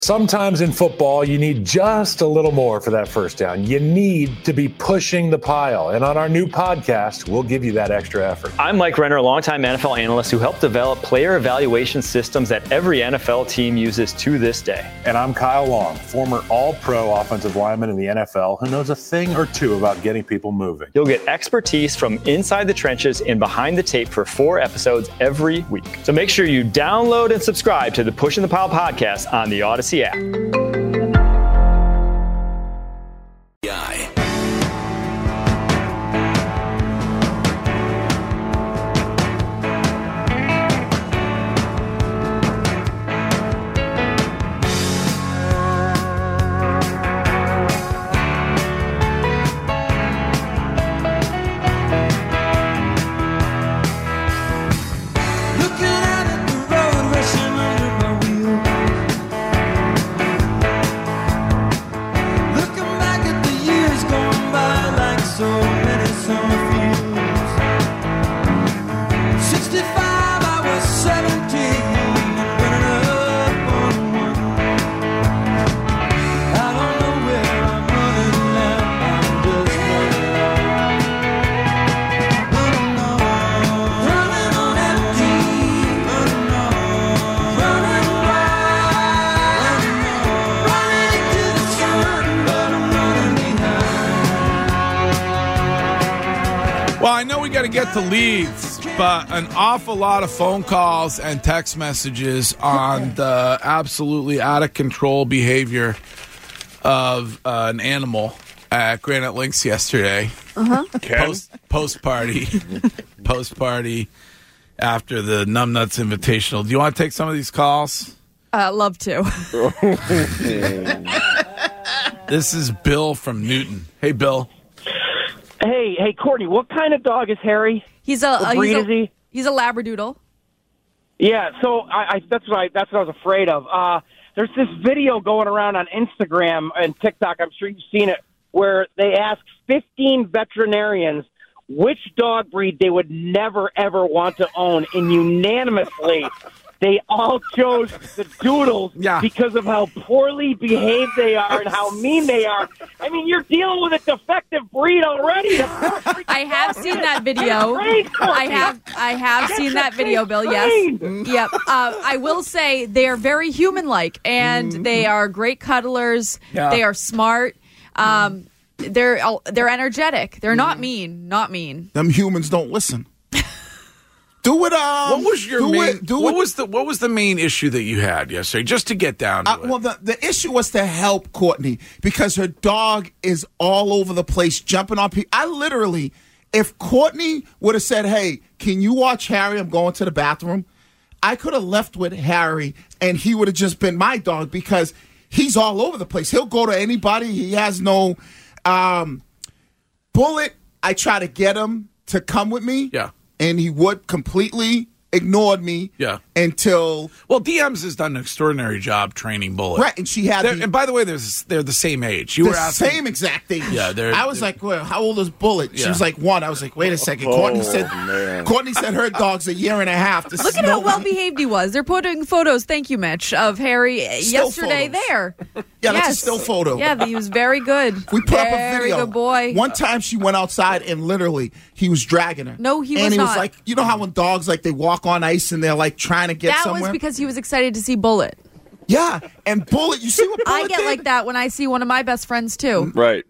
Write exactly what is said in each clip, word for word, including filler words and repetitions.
Sometimes in football, you need just a little more for that first down. You need to be pushing the pile. And on our new podcast, we'll give you that extra effort. I'm Mike Renner, a longtime N F L analyst who helped develop player evaluation systems that every N F L team uses to this day. And I'm Kyle Long, former all-pro offensive lineman in the N F L who knows a thing or two about getting people moving. You'll get expertise from inside the trenches and behind the tape for four episodes every week. So make sure you download and subscribe to the Pushing the Pile podcast on the Odyssey app. To get to Leeds, but an awful lot of phone calls and text messages on the absolutely out of control behavior of uh, an animal at Granite Links yesterday. Uh-huh. Post post party, post party after the Numbnuts Invitational. Do you want to take some of these calls? Uh, love to. This is Bill from Newton. Hey, Bill. Hey, hey, Courtney, what kind of dog is Harry? He's a, what uh, breed he's a is he? He's a Labradoodle. Yeah, so I, I that's what I that's what I was afraid of. Uh, there's this video going around on Instagram and TikTok. I'm sure you've seen it, where they ask fifteen veterinarians which dog breed they would never ever want to own, and unanimously, they all chose the Doodles yeah. because of how poorly behaved they are and how mean they are. I mean, you're dealing with a defective breed already. I have seen that video. I have I have Get seen that video, Bill. trained. Yes. Yep. Uh, I will say they are very human-like, and mm-hmm. they are great cuddlers. Yeah. They are smart. Um, they're they're energetic. They're not mean. Not mean. Them humans don't listen. Do it. Um, what was your do main? It, do what it. was the What was the main issue that you had yesterday? Just to get down to uh, it. Well, the the issue was to help Courtney because her dog is all over the place, jumping on people. I literally, if Courtney would have said, "Hey, can you watch Harry? I'm going to the bathroom," I could have left with Harry, and he would have just been my dog because he's all over the place. He'll go to anybody. He has no um, Bullet. I try to get him to come with me. Yeah. And he would completely ignored me yeah. until... Well, D Ms has done an extraordinary job training Bullet. Right, and she had... The, the, and by the way, there's, they're the same age. You the were asking, same exact age. Yeah, they're, I was they're, like, well, how old is Bullet? She yeah. was like one. I was like, wait a second. Oh, Courtney said man. Courtney said her dog's a year and a half. This Look at how well behaved he was. They're putting photos, thank you, Mitch, of Harry Still yesterday photos. there. Yeah, yes. that's a still photo. Yeah, he was very good. We put very up a video. good boy. One time she went outside and literally he was dragging her. No, he and was And he not. was like, you know how when dogs, like, they walk on ice and they're, like, trying to get that somewhere? was because he was excited to see Bullet. Yeah, and Bullet, you see what Bullet I get did? like that when I see one of my best friends, too. Right.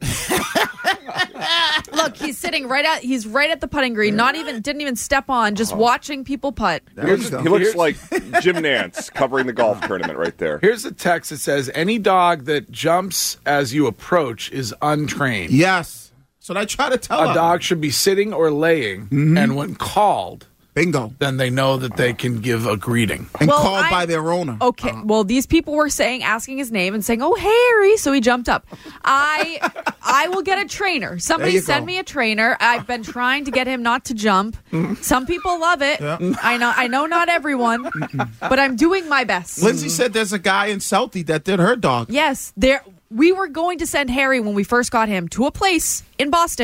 Look, he's sitting right at he's right at the putting green. Not even didn't even step on, just watching people putt. Here's, he looks like Jim Nance covering the golf tournament right there. Here's a text that says, any dog that jumps as you approach is untrained. Yes. So I try to tell A her. dog should be sitting or laying, Mm-hmm. and when called, bingo, then they know that they can give a greeting. And Well, called I- by their owner. Okay, Uh-huh. well, these people were saying, asking his name and saying, "Oh, Harry," so he jumped up. I, I will get a trainer. Somebody There you send go. me a trainer. I've been trying to get him not to jump. Some people love it. Yeah. I know, I know, not everyone, but I'm doing my best. Lindsay said there's a guy in Southie that did her dog. Yes, there. We were going to send Harry when we first got him to a place in Boston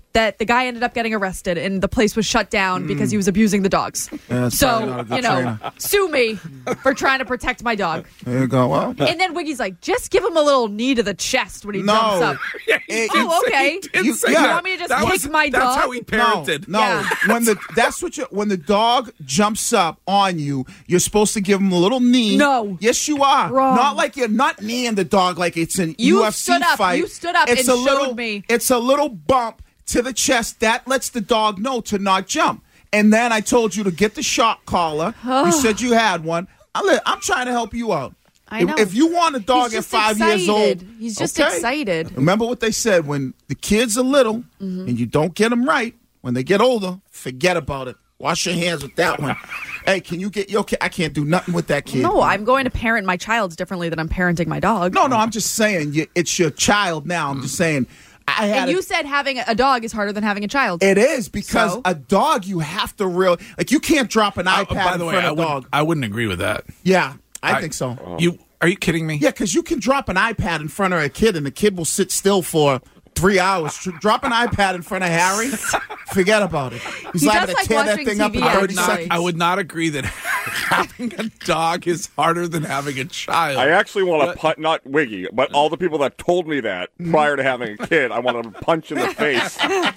that the guy ended up getting arrested and the place was shut down mm. because he was abusing the dogs. Yeah, so, you know, trainer. Sue me for trying to protect my dog. There you go. Well, and then Wiggy's like, just give him a little knee to the chest when he no. jumps up. Yeah, oh, okay. You, you, yeah. you want me to just that kick was, my dog? That's how he parented. No, no. Yeah. when the that's what you when the dog jumps up on you, you're supposed to give him a little knee. No. Yes, you are. Wrong. Not like you're not kneeing the dog like it's an you U F C stood up. fight. You stood up it's and a little, showed me. It's a little bump to the chest that lets the dog know to not jump. And then I told you to get the shock collar. You said you had one. I'm, I'm trying to help you out. I know. If, if you want a dog at five excited. years old, he's just okay. excited. Remember what they said, when the kids are little mm-hmm. and you don't get them right, when they get older, forget about it. Wash your hands with that one. Hey, can you get your kid? I can't do nothing with that kid. No, I'm going to parent my child differently than I'm parenting my dog. No, no, I'm just saying you, it's your child now. I'm just saying. I had and you a, said having a dog is harder than having a child. It is, because so? a dog you have to real like you can't drop an I, iPad by in the way, front I of would, dog. I wouldn't agree with that. Yeah, I, I think so. You are you kidding me? Yeah, because you can drop an iPad in front of a kid and the kid will sit still for three hours. Drop an iPad in front of Harry, forget about it. He's he liable to like tear that watching thing T V up in I would, thirty not, seconds. I would not agree that having a dog is harder than having a child. I actually want to punch, not Wiggy, but all the people that told me that prior to having a kid, I want to punch in the face.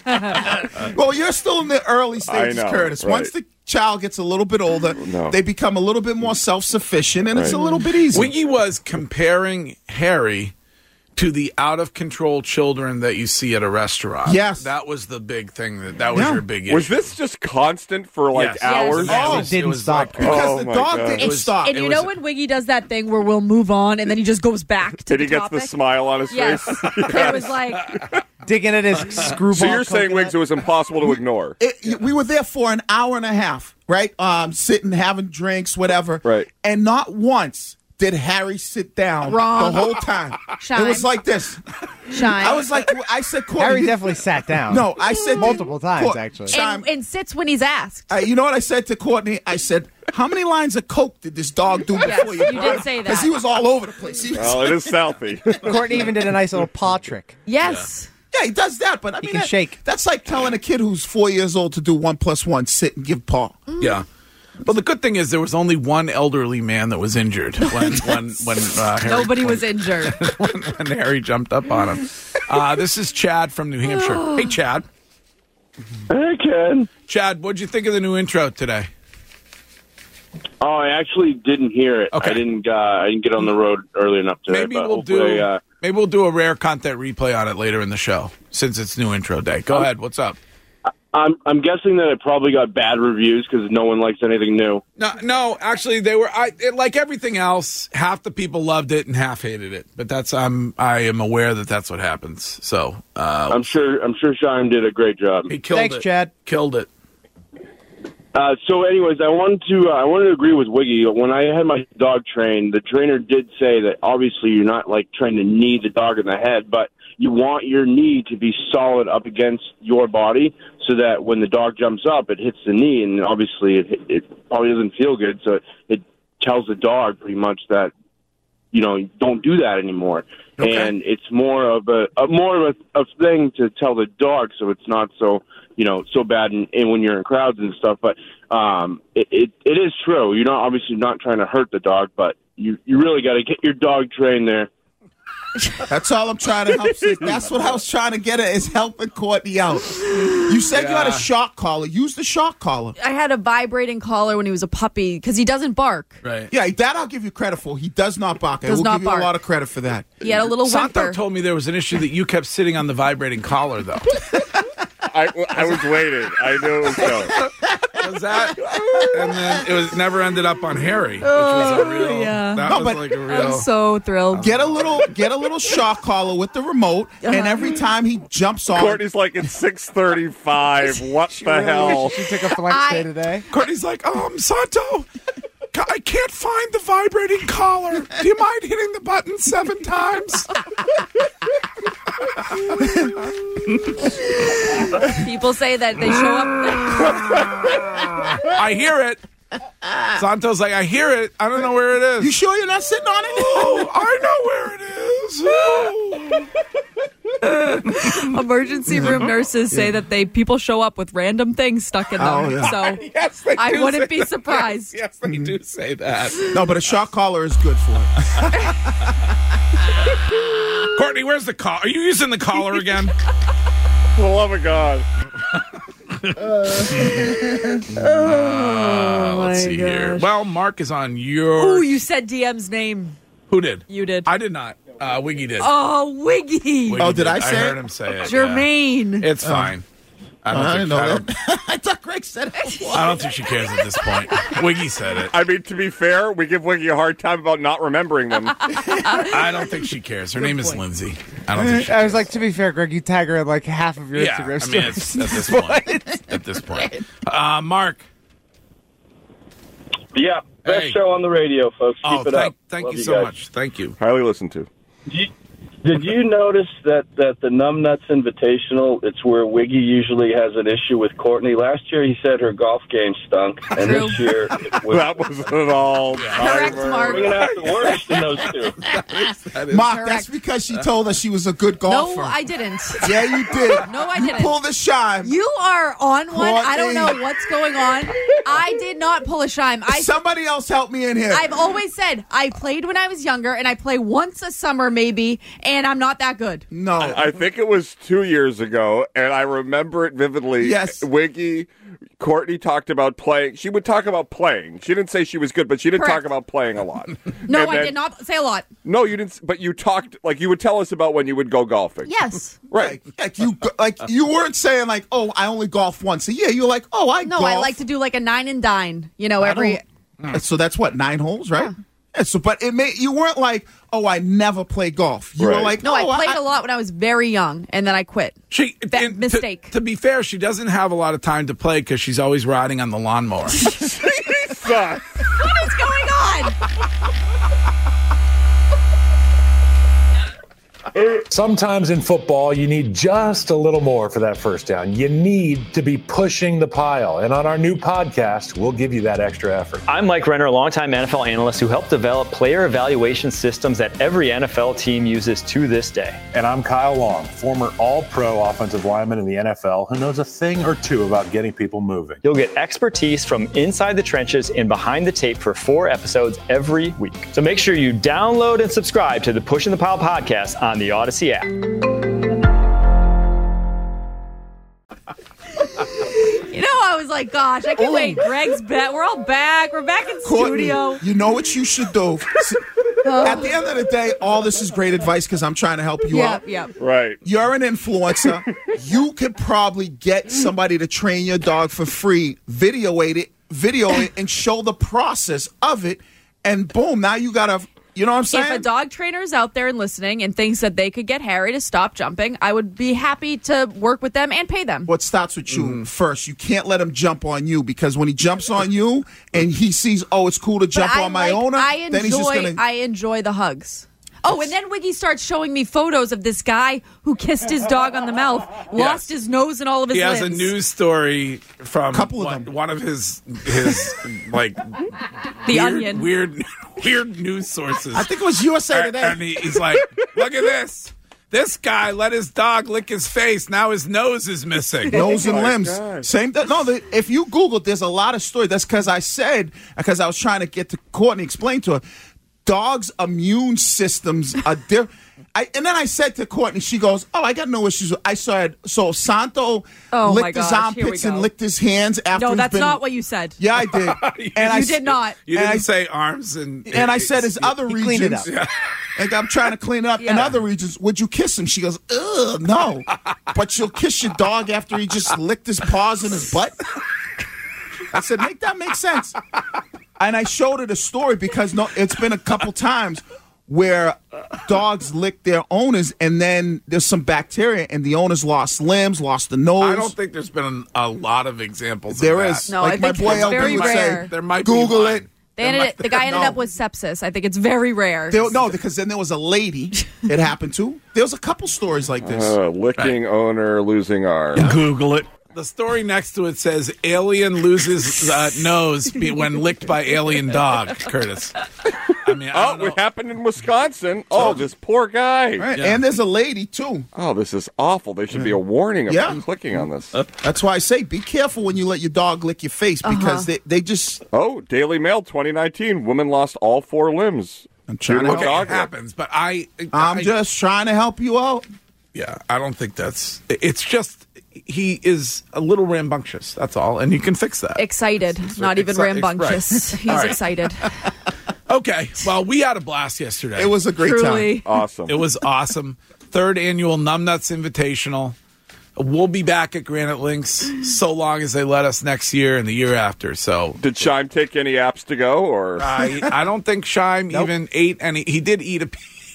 Well, you're still in the early stages, I know, Curtis. right. Once the child gets a little bit older, No. they become a little bit more self-sufficient, and it's a Right. little bit easier. Wiggy was comparing Harry to the out-of-control children that you see at a restaurant. Yes. That was the big thing. That, that was Yeah. your big issue. Was this just constant for like Yes. hours? Yes. Oh, was- didn't was stop. like- because Oh, the my dog God. didn't It was- stop. And It you was- know when Wiggy does that thing where we'll move on and then he just goes back to Did the he get topic? the smile on his Yes. face? It was like, Digging at his screwball. So you're saying, coconut. Wiggs, it was impossible to ignore? It, we were there for an hour and a half, right? Um, sitting, having drinks, whatever. Right. And not once did Harry sit down Wrong. the whole time. Shine. It was like this. shine. I was like, I said, Courtney. Harry you- definitely sat down. No, I said Multiple times, Court- actually. Shine. and, and sits when he's asked. Uh, you know what I said to Courtney? I said, how many lines of Coke did this dog do Yes, before you? you did say that. Because he was all over the place. He was, Well, it is Southie. Courtney even did a nice little paw trick. Yes. yeah, he does that. But I mean, can that- shake. that's like telling a kid who's four years old to do one plus one, sit and give paw. Yeah. Well, the good thing is there was only one elderly man that was injured when when when uh, Harry, Nobody when, was injured. when, when Harry jumped up on him. Uh, this is Chad from New Hampshire. Hey, Chad. Hey, Ken. Chad, what'd you think of the new intro today? Oh, I actually didn't hear it. Okay. I didn't. Uh, I didn't get on the road early enough today. Maybe but we'll hopefully, do Uh, maybe we'll do a rare content replay on it later in the show since it's new intro day. Go ahead. What's up? I'm. I'm guessing that it probably got bad reviews because no one likes anything new. No, no. Actually, they were. I it, like everything else. Half the people loved it and half hated it. But that's. I'm. I am aware that that's what happens. So uh, I'm sure. I'm sure Shime did a great job. he killed Thanks, it. Chad. Killed it. Uh, so, anyways, I wanted to. Uh, I wanted to agree with Wiggy. When I had my dog trained, the trainer did say that obviously you're not like trying to knee the dog in the head, but you want your knee to be solid up against your body, so that when the dog jumps up, it hits the knee, and obviously it, it probably doesn't feel good. So it tells the dog pretty much that, you know, don't do that anymore. Okay. And it's more of a, a more of a, a thing to tell the dog, so it's not so, you know, so bad in, in when you're in crowds and stuff. But um, it, it it is true. You're not obviously not trying to hurt the dog, but you you really got to get your dog trained there. That's all I'm trying to help. See. That's what I was trying to get at, is helping Courtney out. You said you had a Yeah. shock collar. Use the shock collar. I had a vibrating collar when he was a puppy because he doesn't bark. Right. Yeah, that I'll give you credit for. He does not bark. I Does will not give you bark. a lot of credit for that. He had a little Santo whimper. told me there was an issue that you kept sitting on the vibrating collar, though. I, I was waiting. I knew it was coming. Was that? And then it was never ended up on Harry, which was a real. yeah. That No, was but- like a I'm real. so thrilled. Get a little, get a little shock collar with the remote, and every time he jumps on, Courtney's like, it's six thirty-five. What the hell? She took a flight I- stay today. Courtney's like, um, Santo, ca- I can't find the vibrating collar. Do you mind hitting the button seven times? People say that they show up. I hear it. Santo's like, I hear it. I don't know where it is. you sure you're not sitting on it? Oh, I know where it is. Oh. Emergency room nurses say that they people show up with random things stuck in them. Oh, yeah. So Yes, they I do wouldn't say be that. surprised. Yes, yes, they do say that. No, but a shock collar is good for it. Courtney, where's the collar? Are you using the collar again? For the love of God. Uh, let's see here. Well, Mark is on your. Ooh, you said D M's name. Who did? You did. I did not. Uh, Wiggy did. Oh, Wiggy. Wiggy Oh, did I say I heard it? him say it. Jermaine. Yeah. It's fine. I don't I think didn't know I don't, that. I thought Greg said it. I don't think she cares at this point. Wiggy said it. I mean, to be fair, we give Wiggy a hard time about not remembering them. I don't think she cares. Her name is Lindsay. I don't think she I was like, to be fair, Greg, you tag her in like half of your Yeah, Instagram I mean, stories. it's, at this point. At this point. Uh, Mark. Yeah, best Hey. show on the radio, folks. Keep Oh, it thank, up. thank Love you so guys. much. Thank you. Highly listened to. Did you, did you notice that, that the Numbnuts Invitational, it's where Wiggy usually has an issue with Courtney? Last year he said her golf game stunk, and True. this year it was That was an all Correct, Mark. bringing out the worst in those two. That is, Mark, Correct. that's because she told us she was a good golfer. No, I didn't. Yeah, you did. No, I you didn't. pulled a shine. You are on one. I don't Courtney. know what's going on. I did not pull a shime. I Somebody else help me in here. I've always said I played when I was younger, and I play once a summer maybe, and I'm not that good. no. I think it was two years ago, and I remember it vividly. Yes. Wiggy, Courtney talked about playing. She would talk about playing. She didn't say she was good, but she did Correct. talk about playing a lot. No, And I then- did not say a lot. No, you didn't. But you talked like you would tell us about when you would go golfing. Yes. Right. Like, like you, like you weren't saying like, oh, I only golf once a year. You're like, oh, I No, golf. I like to do like a nine and dine. You know, every. So that's what nine holes, right? Yeah. So, but it may you weren't like, oh, I never play golf. You were Right. like, No, oh, I played a lot when I was very young, and then I quit. she, That and to- mistake. To, be fair, she doesn't have a lot of time to play because she's always riding on the lawnmower. Son. What is going on? Sometimes in football, you need just a little more for that first down. You need to be pushing the pile. And on our new podcast, we'll give you that extra effort. I'm Mike Renner, a longtime N F L analyst who helped develop player evaluation systems that every N F L team uses to this day. And I'm Kyle Long, former all-pro offensive lineman in the N F L who knows a thing or two about getting people moving. You'll get expertise from inside the trenches and behind the tape for four episodes every week. So make sure you download and subscribe to the Pushing the Pile podcast on the Odyssey app. You know, I was like, gosh, I can't wait. Greg's back. We're all back. We're back in Courtney, studio. you know what you should do? See, At the end of the day, all this is great advice because I'm trying to help you out. Yep, yep. Right. You're an influencer. You could probably get somebody to train your dog for free, video it, video it, and show the process of it, and boom, now you got a, you know what I'm saying? If a dog trainer is out there and listening and thinks that they could get Harry to stop jumping, I would be happy to work with them and pay them. What starts with you first. You can't let him jump on you because when he jumps on you and he sees, oh, it's cool to But jump I on my like- owner, I enjoy, then he's just going to. I enjoy the hugs. Oh, and then Wiggy starts showing me photos of this guy who kissed his dog on the mouth, lost his nose and all of his He has limbs. a news story from Couple of one, them. one of his his like The weird, Onion. weird weird news sources. I think it was U S A and, Today. and he, he's like, look at this. This guy let his dog lick his face. Now his nose is missing. Nose and my limbs. God. Same. Th- no, the, if you Google, there's a lot of stories. That's because I said, because I was trying to get to Courtney, explain to her, dogs' immune systems are different. I, and then I said to Courtney, she goes, "Oh, I got no issues." I said, so Santo Oh, my licked his gosh, here we armpits and go. licked his hands after. no, he's that's been, not what you said. Yeah, I did. And I You s- did not. You and didn't I- say arms and And I said his other he cleaned it regions. up. Like I'm trying to clean it up. In Yeah. other regions, would you kiss him? She goes, ugh, no. But you'll kiss your dog after he just licked his paws in his butt? I said, make that make sense. And I showed her the story because no, it's been a couple times where dogs lick their owners and then there's some bacteria and the owners lost limbs, lost the nose. I don't think there's been a lot of examples. There of is. that. No, like I my think boy it's L B very would rare. say, There might be Google one. it. They ended it, the guy ended No. up with sepsis. I think it's very rare. There, no, because then there was a lady it happened to. There was a couple stories like this. Uh, licking owner, losing arm. Google it. The story next to it says alien loses uh, nose be- when licked by alien dog, Curtis. I I mean, I oh, don't know. it happened in Wisconsin. Oh, this poor guy. Right. Yeah. And there's a lady, too. Oh, this is awful. There should be a warning about Yeah. clicking on this. That's why I say be careful when you let your dog lick your face because Uh-huh. they, they just. Oh, Daily Mail twenty nineteen. Woman lost all four limbs. I'm trying to Due a Okay, dog it lick. happens, but I, I'm I- just trying to help you out. yeah, I don't think that's. It's just he is a little rambunctious. That's all, and you can fix that. Excited, not even exci- rambunctious. right. He's All right. excited. Okay, well, we had a blast yesterday. It was a great Truly. time. Awesome. It was awesome. Third annual Numbnuts Invitational. We'll be back at Granite Links so long as they let us next year and the year after. So Did Shime take any apps to go, or I, I don't think Shime even ate any. He did eat a.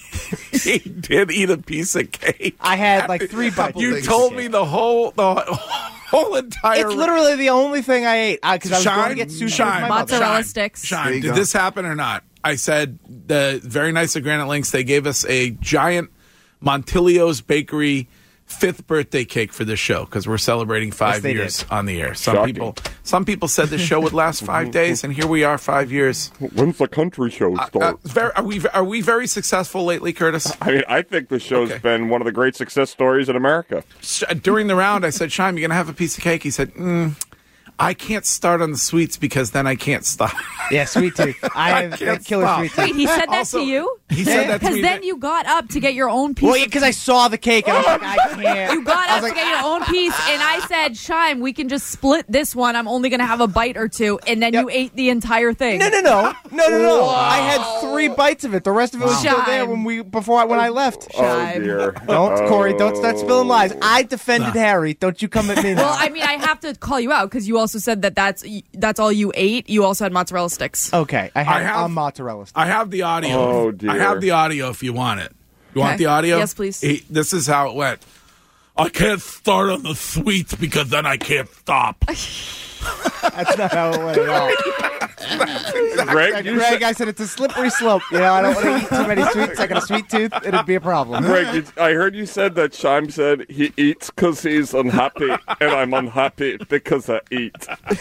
He did eat a piece of cake. I had like three bites. You things. told me the whole the whole entire. It's literally the only thing I ate because I was going to Shime, get sushi Shime, with my mother. Mozzarella Shime, sticks. Shime, There you did go. this happen or not? I said the very nice at Granite Links. They gave us a giant Montilio's Bakery fifth birthday cake for this show because we're celebrating five they years did. on the air. Some Shocking. people, some people said the show would last five days, and here we are, five years. when's the country show Uh, start? very, are we are we very successful lately, Curtis? I mean, I think the show's Okay. been one of the great success stories in America. Sh- During the round, I said, "Shime, you gonna have a piece of cake?" He said, mm, "I can't start on the sweets because then I can't stop." Yeah, sweet tooth. I have can't a killer stop. sweet tooth. Wait, he said that Also, to you? He said that to Because me. then you got up to get your own piece. Well, of- because I saw the cake and I was like, I can't. you got I up was to like, get your own piece, and I said, "Shime, we can just split this one. I'm only going to have a bite or two," and then you ate the entire thing. No, no, no, no, no, no! I had three bites of it. The rest of it was still there Shime. when we before I, when I left. Oh, Shime. dear. Don't, Corey, don't start spilling lies. I defended Harry. Don't you come at me now. Well, I mean, I have to call you out because you also said that that's that's all you ate. You also had mozzarella sticks. okay, I had I have- a mozzarella stick. I have the audio. Oh, dear. I have the audio if you want it. You want Okay. the audio? Yes, please. He- this is how it went. I can't start on the sweets because then I can't stop. That's not how it went at all. Greg, you Greg, said, I said it's a slippery slope. You know, I don't want to eat too many sweets. I got a sweet tooth. It'd be a problem. Greg, did, I heard you said that Shime said he eats because he's unhappy, and I'm unhappy because I eat.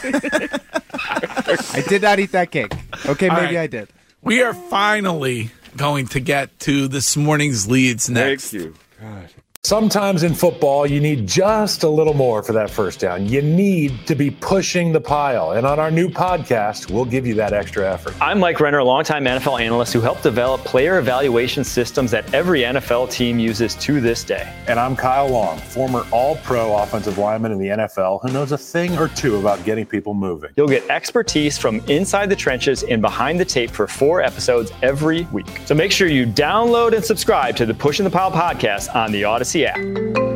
I did not eat that cake. Okay, All maybe right. I did. We are finally going to get to this morning's leads next. Thank you. God. Sometimes in football, you need just a little more for that first down. You need to be pushing the pile. And on our new podcast, we'll give you that extra effort. I'm Mike Renner, a longtime N F L analyst who helped develop player evaluation systems that every N F L team uses to this day. And I'm Kyle Long, former all-pro offensive lineman in the N F L who knows a thing or two about getting people moving. You'll get expertise from inside the trenches and behind the tape for four episodes every week. So make sure you download and subscribe to the Pushing the Pile podcast on the Odyssey app.